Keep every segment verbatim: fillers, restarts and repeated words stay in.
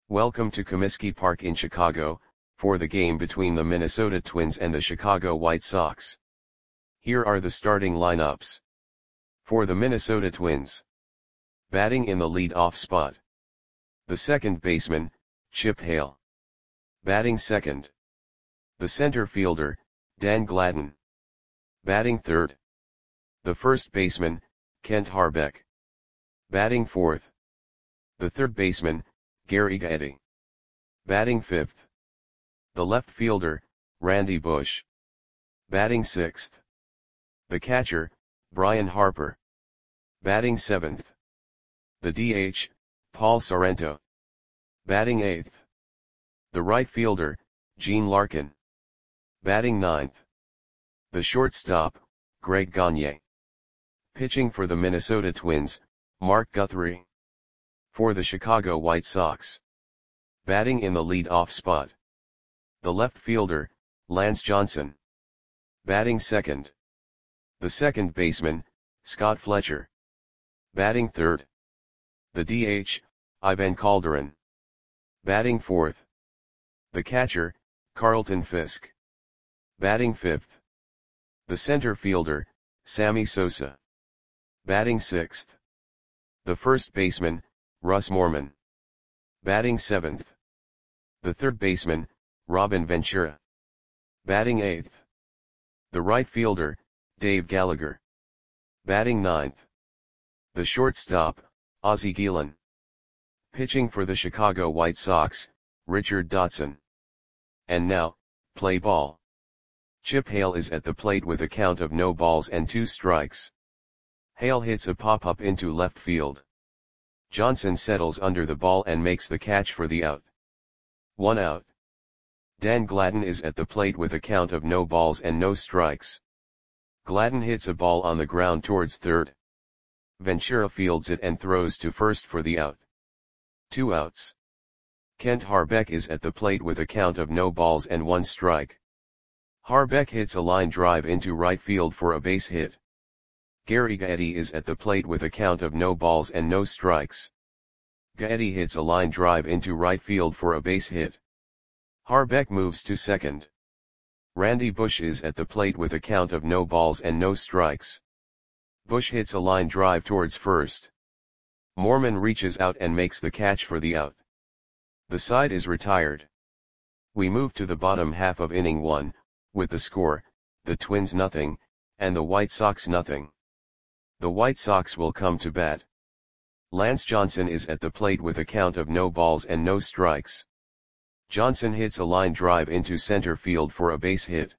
Welcome to Comiskey Park in Chicago, for the game between the Minnesota Twins and the Chicago White Sox. Here are the starting lineups. For the Minnesota Twins. Batting in the lead-off spot. The second baseman, Chip Hale. Batting second. The center fielder, Dan Gladden. Batting third. The first baseman, Kent Hrbek. Batting fourth. The third baseman, Gary Gaetti. Batting fifth. The left fielder, Randy Bush. Batting sixth. The catcher, Brian Harper. Batting seventh. The D H, Paul Sorrento. Batting eighth. The right fielder, Gene Larkin. Batting ninth. The shortstop, Greg Gagne. Pitching for the Minnesota Twins, Mark Guthrie. For the Chicago White Sox. Batting in the lead-off spot. The left fielder, Lance Johnson. Batting second. The second baseman, Scott Fletcher. Batting third. The D H, Ivan Calderon. Batting fourth. The catcher, Carlton Fisk. Batting fifth. The center fielder, Sammy Sosa. Batting sixth. The first baseman, Russ Morman. Batting seventh. The third baseman, Robin Ventura. Batting eighth. The right fielder, Dave Gallagher. Batting ninth. The shortstop, Ozzie Guillen. Pitching for the Chicago White Sox, Richard Dotson. And now, play ball. Chip Hale is at the plate with a count of no balls and two strikes. Hale hits a pop-up into left field. Johnson settles under the ball and makes the catch for the out. One out. Dan Gladden is at the plate with a count of no balls and no strikes. Gladden hits a ball on the ground towards third. Ventura fields it and throws to first for the out. Two outs. Kent Hrbek is at the plate with a count of no balls and one strike. Hrbek hits a line drive into right field for a base hit. Gary Gaetti is at the plate with a count of no balls and no strikes. Gaetti hits a line drive into right field for a base hit. Hrbek moves to second. Randy Bush is at the plate with a count of no balls and no strikes. Bush hits a line drive towards first. Morman reaches out and makes the catch for the out. The side is retired. We move to the bottom half of inning one, with the score, the Twins nothing, and the White Sox nothing. The White Sox will come to bat. Lance Johnson is at the plate with a count of no balls and no strikes. Johnson hits a line drive into center field for a base hit.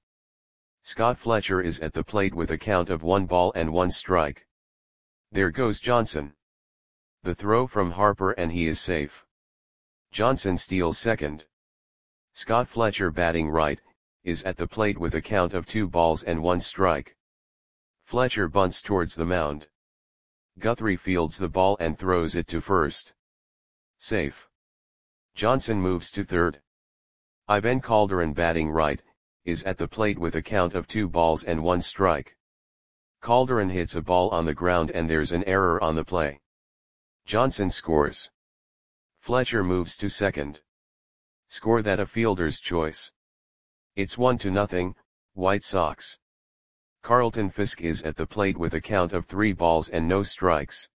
Scott Fletcher is at the plate with a count of one ball and one strike. There goes Johnson. The throw from Harper and he is safe. Johnson steals second. Scott Fletcher, batting right, is at the plate with a count of two balls and one strike. Fletcher bunts towards the mound. Guthrie fields the ball and throws it to first. Safe. Johnson moves to third. Ivan Calderon, batting right, is at the plate with a count of two balls and one strike. Calderon hits a ball on the ground and there's an error on the play. Johnson scores. Fletcher moves to second. Score that a fielder's choice. It's one to nothing, White Sox. Carlton Fisk is at the plate with a count of three balls and no strikes.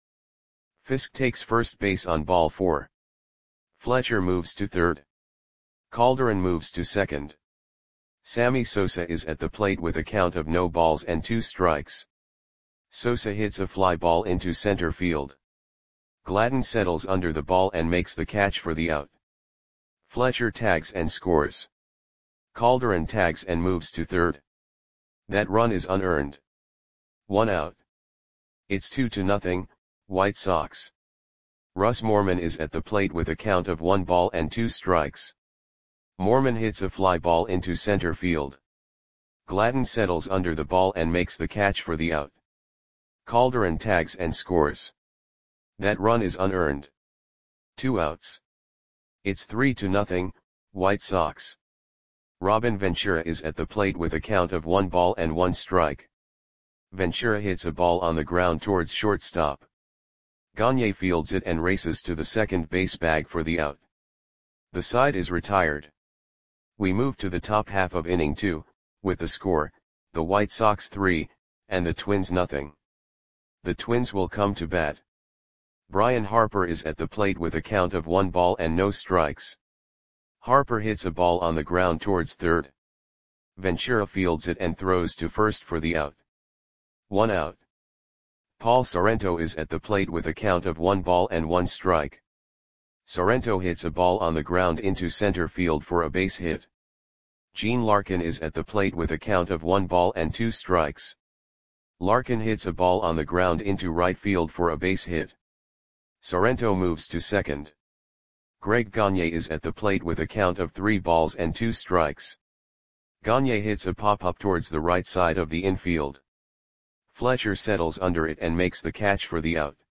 Fisk takes first base on ball four. Fletcher moves to third. Calderon moves to second. Sammy Sosa is at the plate with a count of no balls and two strikes. Sosa hits a fly ball into center field. Gladden settles under the ball and makes the catch for the out. Fletcher tags and scores. Calderon tags and moves to third. That run is unearned. One out. It's two to nothing, White Sox. Russ Morman is at the plate with a count of one ball and two strikes. Morman hits a fly ball into center field. Gladden settles under the ball and makes the catch for the out. Calderon tags and scores. That run is unearned. Two outs. It's three to nothing, White Sox. Robin Ventura is at the plate with a count of one ball and one strike. Ventura hits a ball on the ground towards shortstop. Gagne fields it and races to the second base bag for the out. The side is retired. We move to the top half of inning two, with the score, the White Sox three, and the Twins nothing. The Twins will come to bat. Brian Harper is at the plate with a count of one ball and no strikes. Harper hits a ball on the ground towards third. Ventura fields it and throws to first for the out. One out. Paul Sorrento is at the plate with a count of one ball and one strike. Sorrento hits a ball on the ground into center field for a base hit. Gene Larkin is at the plate with a count of one ball and two strikes. Larkin hits a ball on the ground into right field for a base hit. Sorrento moves to second. Greg Gagne is at the plate with a count of three balls and two strikes. Gagne hits a pop-up towards the right side of the infield. Fletcher settles under it and makes the catch for the out.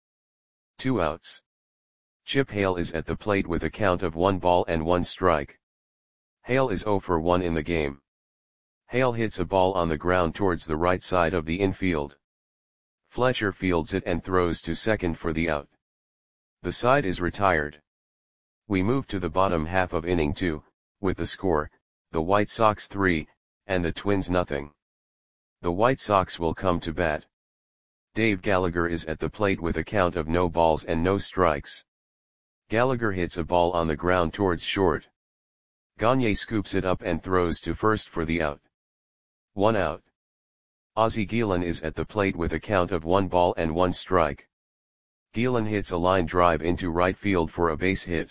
Two outs. Chip Hale is at the plate with a count of one ball and one strike. Hale is zero for one in the game. Hale hits a ball on the ground towards the right side of the infield. Fletcher fields it and throws to second for the out. The side is retired. We move to the bottom half of inning two, with the score, the White Sox three, and the Twins nothing. The White Sox will come to bat. Dave Gallagher is at the plate with a count of no balls and no strikes. Gallagher hits a ball on the ground towards short. Gagne scoops it up and throws to first for the out. One out. Ozzie Guillen is at the plate with a count of one ball and one strike. Guillen hits a line drive into right field for a base hit.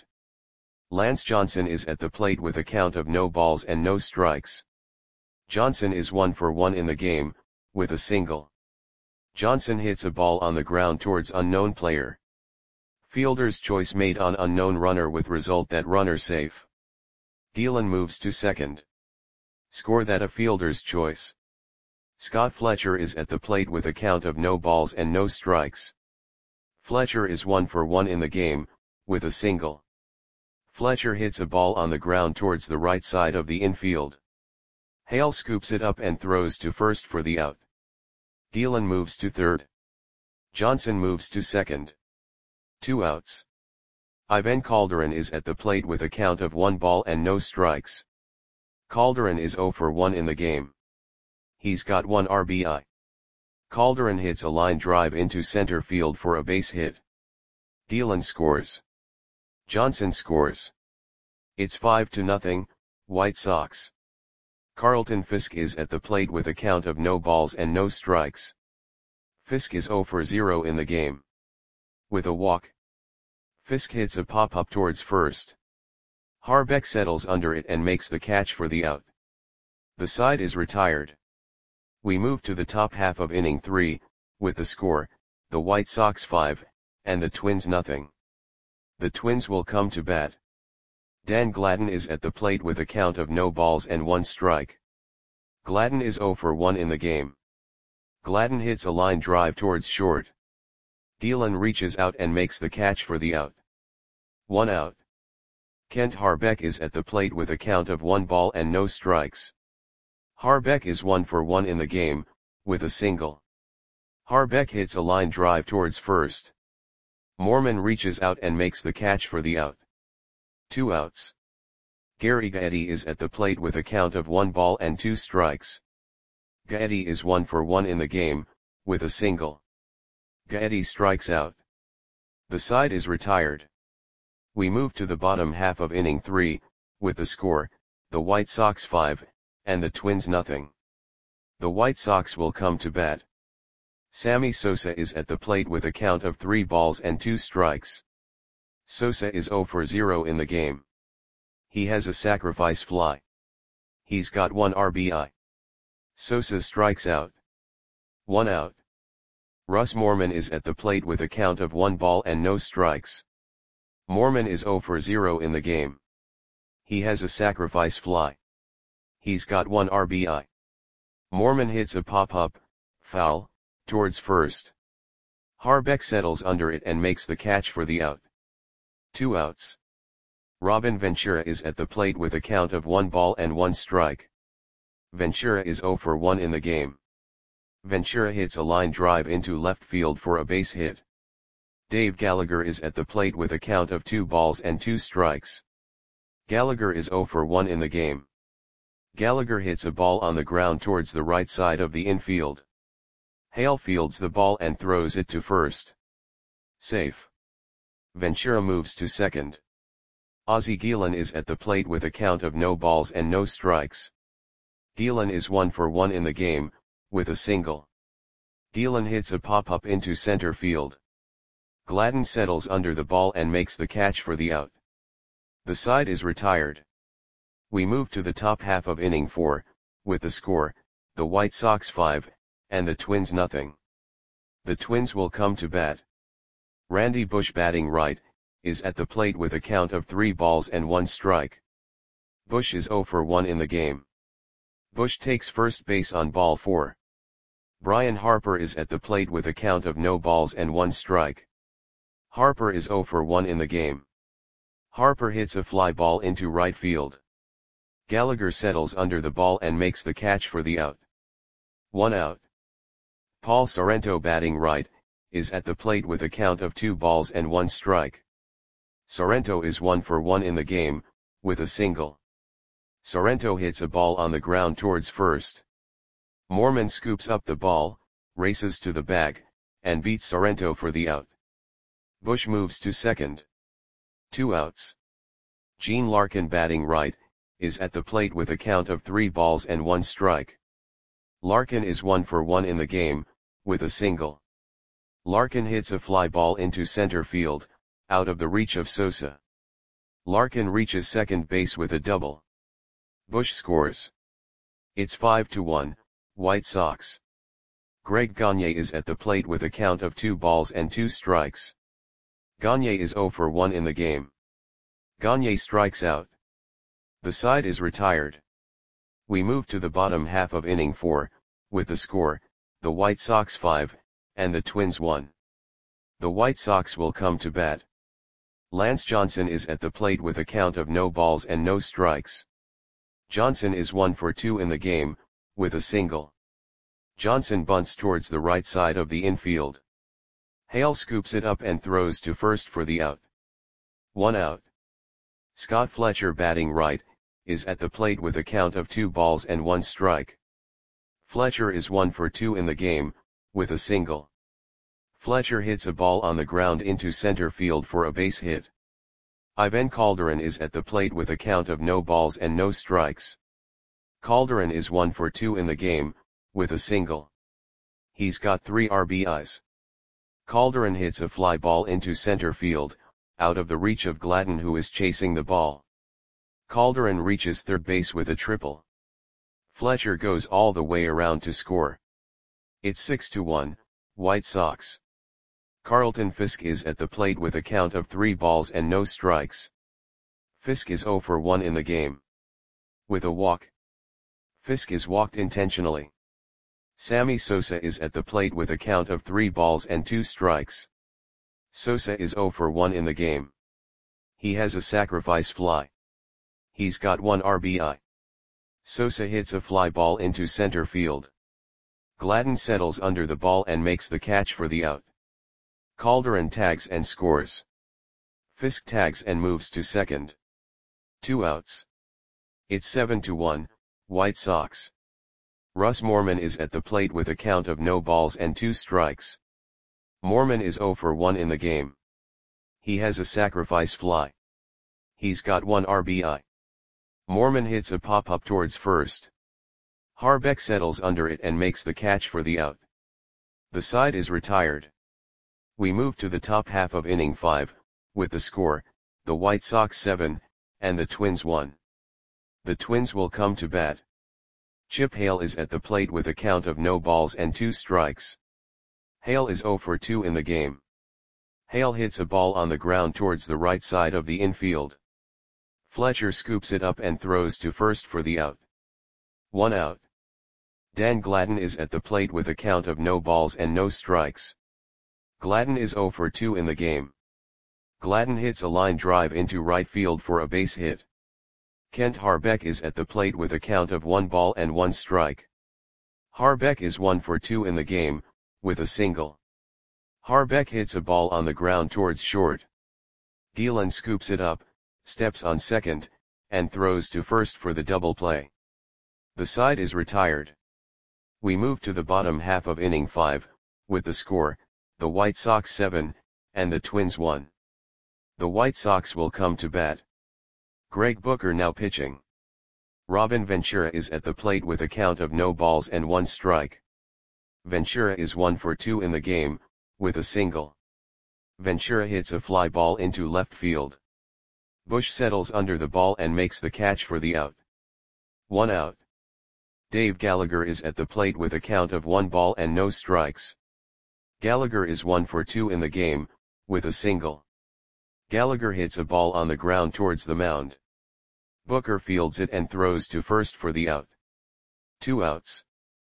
Lance Johnson is at the plate with a count of no balls and no strikes. Johnson is one for one in the game, with a single. Johnson hits a ball on the ground towards unknown player. Fielder's choice made on unknown runner with result that runner safe. Guillen moves to second. Score that a fielder's choice. Scott Fletcher is at the plate with a count of no balls and no strikes. Fletcher is one for one in the game, with a single. Fletcher hits a ball on the ground towards the right side of the infield. Hale scoops it up and throws to first for the out. Guillen moves to third. Johnson moves to second. Two outs. Ivan Calderon is at the plate with a count of one ball and no strikes. Calderon is zero for one in the game. He's got one R B I. Calderon hits a line drive into center field for a base hit. Guillen scores. Johnson scores. It's five to nothing, White Sox. Carlton Fisk is at the plate with a count of no balls and no strikes. Fisk is zero for zero in the game. With a walk. Fisk hits a pop-up towards first. Harbeck settles under it and makes the catch for the out. The side is retired. We move to the top half of inning three, with the score, the White Sox five, and the Twins nothing. The Twins will come to bat. Dan Gladden is at the plate with a count of no balls and one strike. Gladden is zero for one in the game. Gladden hits a line drive towards short. Guillen reaches out and makes the catch for the out. One out. Kent Harbeck is at the plate with a count of one ball and no strikes. Harbeck is one for one in the game, with a single. Harbeck hits a line drive towards first. Moorman reaches out and makes the catch for the out. Two outs. Gary Gaetti is at the plate with a count of one ball and two strikes. Gaetti is one for one in the game, with a single. Gaetti strikes out. The side is retired. We move to the bottom half of inning three, with the score, the White Sox five, and the Twins nothing. The White Sox will come to bat. Sammy Sosa is at the plate with a count of three balls and two strikes. Sosa is zero for zero in the game. He has a sacrifice fly. He's got one R B I. Sosa strikes out. One out. Russ Moorman is at the plate with a count of one ball and no strikes. Moorman is zero for zero in the game. He has a sacrifice fly. He's got one R B I. Moorman hits a pop-up, foul, towards first. Harbeck settles under it and makes the catch for the out. Two outs. Robin Ventura is at the plate with a count of one ball and one strike. Ventura is zero for one in the game. Ventura hits a line drive into left field for a base hit. Dave Gallagher is at the plate with a count of two balls and two strikes. Gallagher is zero for one in the game. Gallagher hits a ball on the ground towards the right side of the infield. Hale fields the ball and throws it to first. Safe. Ventura moves to second. Ozzie Guillen is at the plate with a count of no balls and no strikes. Guillen is one for one in the game, with a single. Guillen hits a pop-up into center field. Gladden settles under the ball and makes the catch for the out. The side is retired. We move to the top half of inning four, with the score, the White Sox five, and the Twins nothing. The Twins will come to bat. Randy Bush, batting right, is at the plate with a count of three balls and one strike. Bush is zero for one in the game. Bush takes first base on ball four. Brian Harper is at the plate with a count of no balls and one strike. Harper is zero for one in the game. Harper hits a fly ball into right field. Gallagher settles under the ball and makes the catch for the out. One out. Paul Sorrento, batting right, is at the plate with a count of two balls and one strike. Sorrento is one for one in the game, with a single. Sorrento hits a ball on the ground towards first. Moorman scoops up the ball, races to the bag, and beats Sorrento for the out. Bush moves to second. Two outs. Gene Larkin, batting right, is at the plate with a count of three balls and one strike. Larkin is one for one in the game, with a single. Larkin hits a fly ball into center field, out of the reach of Sosa. Larkin reaches second base with a double. Bush scores. It's five to one, White Sox. Greg Gagne is at the plate with a count of two balls and two strikes. Gagne is zero for one in the game. Gagne strikes out. The side is retired. We move to the bottom half of inning four, with the score, the White Sox five, and the Twins one. The White Sox will come to bat. Lance Johnson is at the plate with a count of no balls and no strikes. Johnson is one for two in the game, with a single. Johnson bunts towards the right side of the infield. Hale scoops it up and throws to first for the out. One out. Scott Fletcher, batting right, is at the plate with a count of two balls and one strike. Fletcher is one for two in the game, with a single. Fletcher hits a ball on the ground into center field for a base hit. Ivan Calderon is at the plate with a count of no balls and no strikes. Calderon is one for two in the game, with a single. He's got three R B Is. Calderon hits a fly ball into center field, out of the reach of Gladden, who is chasing the ball. Calderon reaches third base with a triple. Fletcher goes all the way around to score. It's six to one, White Sox. Carlton Fisk is at the plate with a count of three balls and no strikes. Fisk is zero for one in the game. With a walk. Fisk is walked intentionally. Sammy Sosa is at the plate with a count of three balls and two strikes. Sosa is zero for one in the game. He has a sacrifice fly. He's got one R B I. Sosa hits a fly ball into center field. Gladden settles under the ball and makes the catch for the out. Calderon tags and scores. Fisk tags and moves to second. Two outs. It's seven to one, White Sox. Russ Moorman is at the plate with a count of no balls and two strikes. Moorman is zero for one in the game. He has a sacrifice fly. He's got one R B I. Moorman hits a pop-up towards first. Harbeck settles under it and makes the catch for the out. The side is retired. We move to the top half of inning five, with the score, the White Sox seven, and the Twins one. The Twins will come to bat. Chip Hale is at the plate with a count of no balls and two strikes. Hale is zero for two in the game. Hale hits a ball on the ground towards the right side of the infield. Fletcher scoops it up and throws to first for the out. One out. Dan Gladden is at the plate with a count of no balls and no strikes. Gladden is zero for two in the game. Gladden hits a line drive into right field for a base hit. Kent Harbeck is at the plate with a count of one ball and one strike. Harbeck is one for two in the game, with a single. Harbeck hits a ball on the ground towards short. Guillen scoops it up, steps on second, and throws to first for the double play. The side is retired. We move to the bottom half of inning five, with the score, the White Sox seven, and the Twins one. The White Sox will come to bat. Greg Booker now pitching. Robin Ventura is at the plate with a count of no balls and one strike. Ventura is one for two in the game, with a single. Ventura hits a fly ball into left field. Bush settles under the ball and makes the catch for the out. One out. Dave Gallagher is at the plate with a count of one ball and no strikes. Gallagher is one for two in the game, with a single. Gallagher hits a ball on the ground towards the mound. Booker fields it and throws to first for the out. Two outs.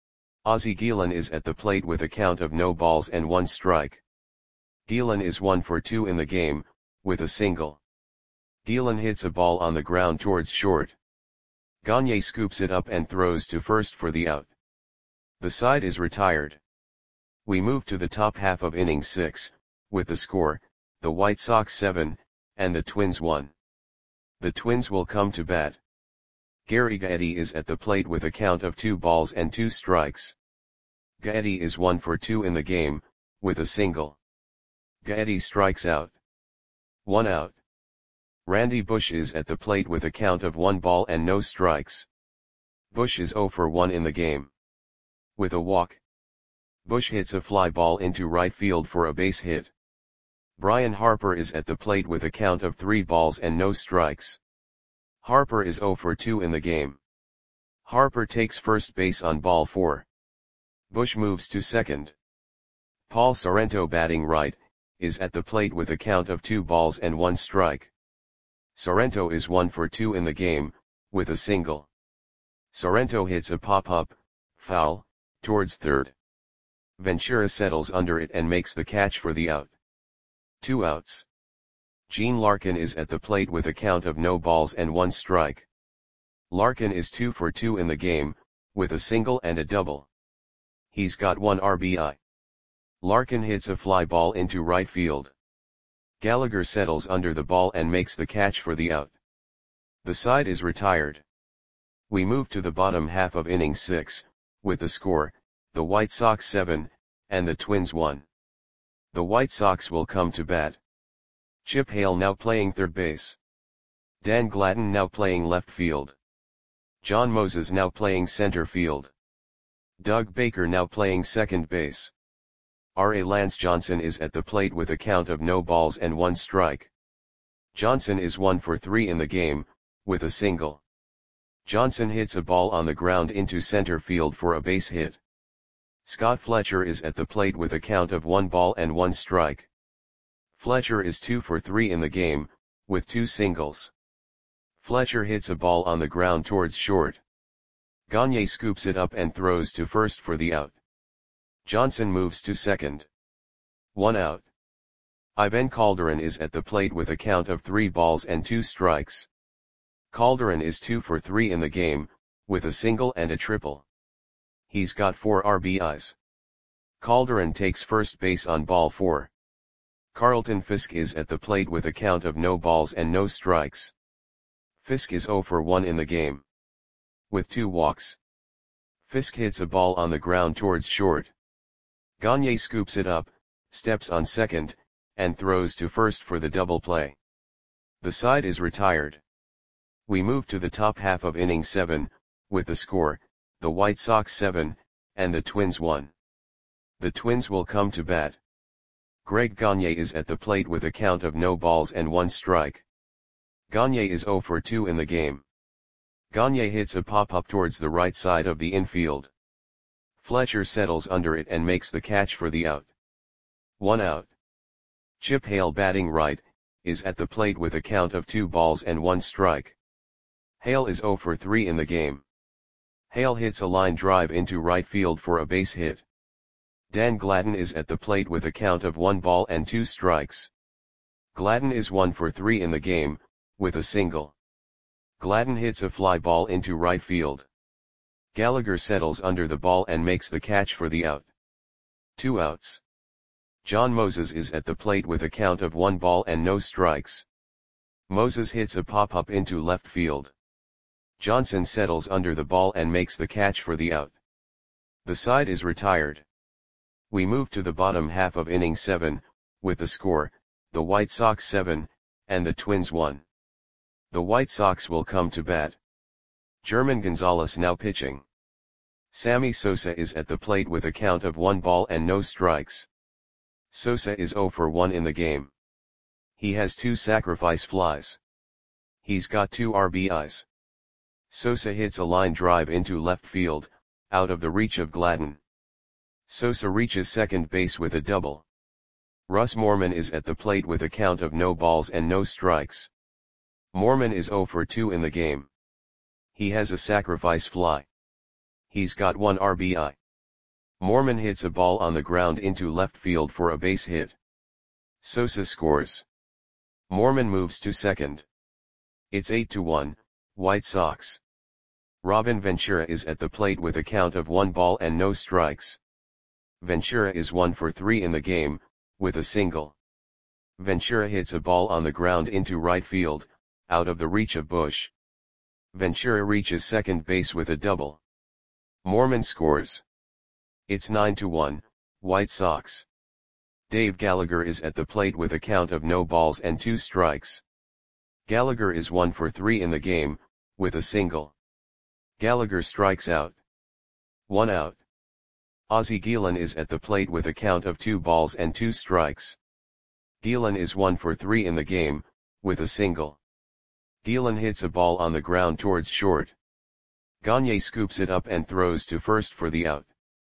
Ozzie Guillen is at the plate with a count of no balls and one strike. Guillen is one for two in the game, with a single. Guillen hits a ball on the ground towards short. Gagne scoops it up and throws to first for the out. The side is retired. We move to the top half of inning six, with the score, the White Sox seven, and the Twins one. The Twins will come to bat. Gary Gaetti is at the plate with a count of two balls and two strikes. Gaetti is one for two in the game, with a single. Gaetti strikes out. One out. Randy Bush is at the plate with a count of one ball and no strikes. Bush is zero for one in the game. With a walk. Bush hits a fly ball into right field for a base hit. Brian Harper is at the plate with a count of three balls and no strikes. Harper is zero for two in the game. Harper takes first base on ball four. Bush moves to second. Paul Sorrento, batting right, is at the plate with a count of two balls and one strike. Sorrento is one for two in the game, with a single. Sorrento hits a pop-up, foul, towards third. Ventura settles under it and makes the catch for the out. Two outs. Gene Larkin is at the plate with a count of no balls and one strike. Larkin is two for two in the game, with a single and a double. He's got one R B I. Larkin hits a fly ball into right field. Gallagher settles under the ball and makes the catch for the out. The side is retired. We move to the bottom half of inning six, with the score, the White Sox seven, and the Twins one. The White Sox will come to bat. Chip Hale now playing third base. Dan Gladden now playing left field. John Moses now playing center field. Doug Baker now playing second base. R A Lance Johnson is at the plate with a count of no balls and one strike. Johnson is one for three in the game, with a single. Johnson hits a ball on the ground into center field for a base hit. Scott Fletcher is at the plate with a count of one ball and one strike. Fletcher is two for three in the game, with two singles. Fletcher hits a ball on the ground towards short. Gagne scoops it up and throws to first for the out. Johnson moves to second. One out. Ivan Calderon is at the plate with a count of three balls and two strikes. Calderon is two for three in the game, with a single and a triple. He's got four R B Is. Calderon takes first base on ball four. Carlton Fisk is at the plate with a count of no balls and no strikes. Fisk is zero for one in the game. With two walks. Fisk hits a ball on the ground towards short. Gagne scoops it up, steps on second, and throws to first for the double play. The side is retired. We move to the top half of inning seven, with the score, the White Sox seven, and the Twins one. The Twins will come to bat. Greg Gagne is at the plate with a count of no balls and one strike. Gagne is zero for two in the game. Gagne hits a pop-up towards the right side of the infield. Fletcher settles under it and makes the catch for the out. One out. Chip Hale, batting right, is at the plate with a count of two balls and one strike. Hale is zero for three in the game. Hale hits a line drive into right field for a base hit. Dan Gladden is at the plate with a count of one ball and two strikes. Gladden is one for three in the game, with a single. Gladden hits a fly ball into right field. Gallagher settles under the ball and makes the catch for the out. Two outs. John Moses is at the plate with a count of one ball and no strikes. Moses hits a pop-up into left field. Johnson settles under the ball and makes the catch for the out. The side is retired. We move to the bottom half of inning seven, with the score, the White Sox seven, and the Twins one. The White Sox will come to bat. German Gonzalez now pitching. Sammy Sosa is at the plate with a count of one ball and no strikes. Sosa is zero for one in the game. He has two sacrifice flies. He's got two R B Is. Sosa hits a line drive into left field, out of the reach of Gladden. Sosa reaches second base with a double. Russ Moorman is at the plate with a count of no balls and no strikes. Moorman is zero for two in the game. He has a sacrifice fly. He's got one R B I. Moorman hits a ball on the ground into left field for a base hit. Sosa scores. Moorman moves to second. It's eight to one, White Sox. Robin Ventura is at the plate with a count of one ball and no strikes. Ventura is one for three in the game, with a single. Ventura hits a ball on the ground into right field, out of the reach of Bush. Ventura reaches second base with a double. Moorman scores. It's nine to one, White Sox. Dave Gallagher is at the plate with a count of no balls and two strikes. Gallagher is one for three in the game, with a single. Gallagher strikes out. One out. Ozzie Guillen is at the plate with a count of two balls and two strikes. Guillen is one for three in the game, with a single. Guillen hits a ball on the ground towards short. Gagne scoops it up and throws to first for the out.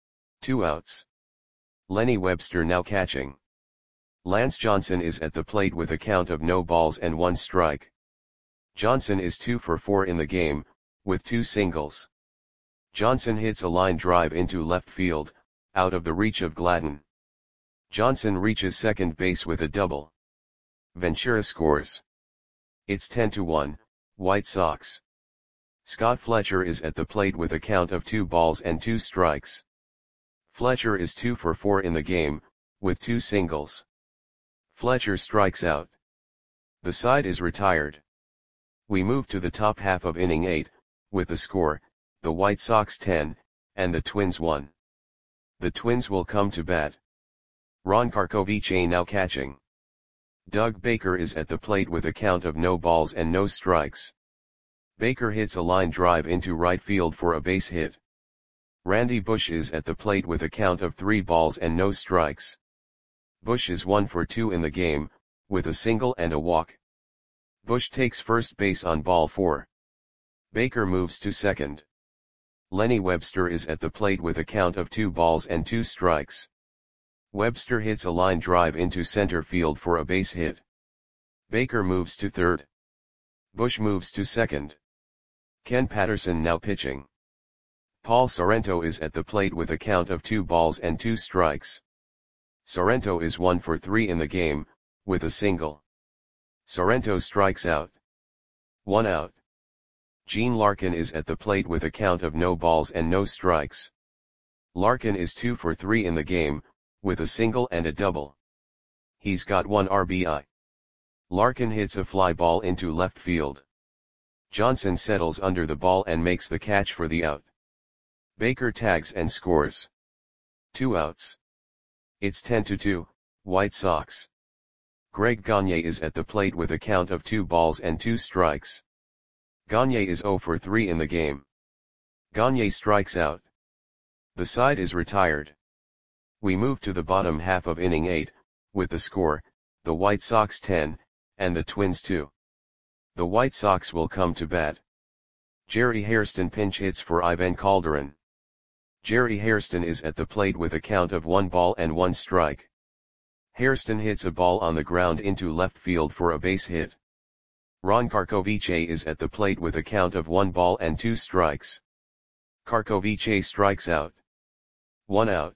Two outs. Lenny Webster now catching. Lance Johnson is at the plate with a count of no balls and one strike. Johnson is two for four in the game, with two singles. Johnson hits a line drive into left field, out of the reach of Gladden. Johnson reaches second base with a double. Ventura scores. It's ten to one, White Sox. Scott Fletcher is at the plate with a count of two balls and two strikes. Fletcher is two for four in the game, with two singles. Fletcher strikes out. The side is retired. We move to the top half of inning eight, with the score, the White Sox ten, and the Twins one. The Twins will come to bat. Ron Karkovice now catching. Doug Baker is at the plate with a count of no balls and no strikes. Baker hits a line drive into right field for a base hit. Randy Bush is at the plate with a count of three balls and no strikes. Bush is one for two in the game, with a single and a walk. Bush takes first base on ball four. Baker moves to second. Lenny Webster is at the plate with a count of two balls and two strikes. Webster hits a line drive into center field for a base hit. Baker moves to third. Bush moves to second. Ken Patterson now pitching. Paul Sorrento is at the plate with a count of two balls and two strikes. Sorrento is one for three in the game, with a single. Sorrento strikes out. One out. Gene Larkin is at the plate with a count of no balls and no strikes. Larkin is two for three in the game, with a single and a double. He's got one R B I. Larkin hits a fly ball into left field. Johnson settles under the ball and makes the catch for the out. Baker tags and scores. Two outs. It's ten to two, White Sox. Greg Gagne is at the plate with a count of two balls and two strikes. Gagne is zero for three in the game. Gagne strikes out. The side is retired. We move to the bottom half of inning eight, with the score, the White Sox ten, and the Twins two. The White Sox will come to bat. Jerry Hairston pinch hits for Ivan Calderon. Jerry Hairston is at the plate with a count of one ball and one strike. Hairston hits a ball on the ground into left field for a base hit. Ron Karkovice is at the plate with a count of one ball and two strikes. Karkovice strikes out. One out.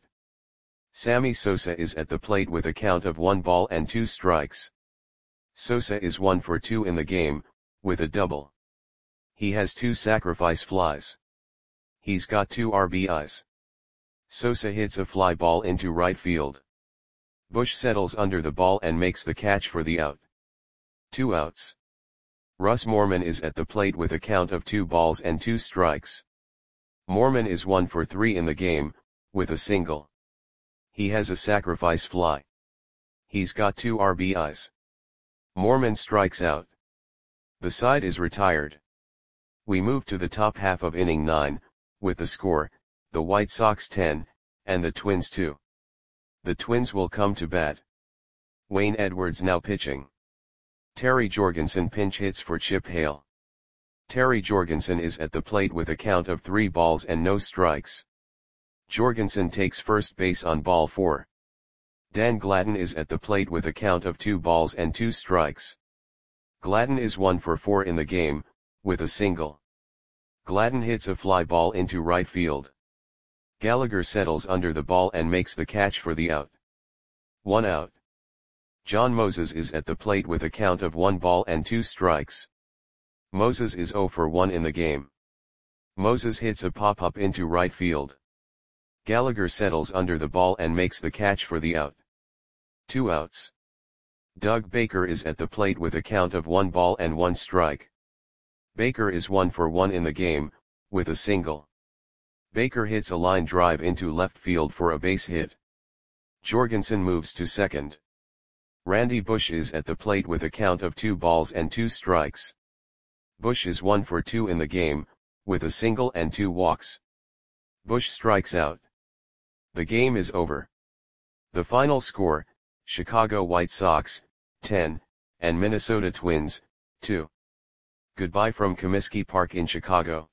Sammy Sosa is at the plate with a count of one ball and two strikes. Sosa is one for two in the game, with a double. He has two sacrifice flies. He's got two R B Is. Sosa hits a fly ball into right field. Bush settles under the ball and makes the catch for the out. Two outs. Russ Moorman is at the plate with a count of two balls and two strikes. Moorman is one for three in the game, with a single. He has a sacrifice fly. He's got two R B Is. Moorman strikes out. The side is retired. We move to the top half of inning nine, with the score, the White Sox ten, and the Twins two. The Twins will come to bat. Wayne Edwards now pitching. Terry Jorgensen pinch hits for Chip Hale. Terry Jorgensen is at the plate with a count of three balls and no strikes. Jorgensen takes first base on ball four. Dan Gladden is at the plate with a count of two balls and two strikes. Gladden is one for four in the game, with a single. Gladden hits a fly ball into right field. Gallagher settles under the ball and makes the catch for the out. One out. John Moses is at the plate with a count of one ball and two strikes. Moses is zero for one in the game. Moses hits a pop-up into right field. Gallagher settles under the ball and makes the catch for the out. Two outs. Doug Baker is at the plate with a count of one ball and one strike. Baker is one for one in the game, with a single. Baker hits a line drive into left field for a base hit. Jorgensen moves to second. Randy Bush is at the plate with a count of two balls and two strikes. Bush is one for two in the game, with a single and two walks. Bush strikes out. The game is over. The final score, Chicago White Sox, ten, and Minnesota Twins, two. Goodbye from Comiskey Park in Chicago.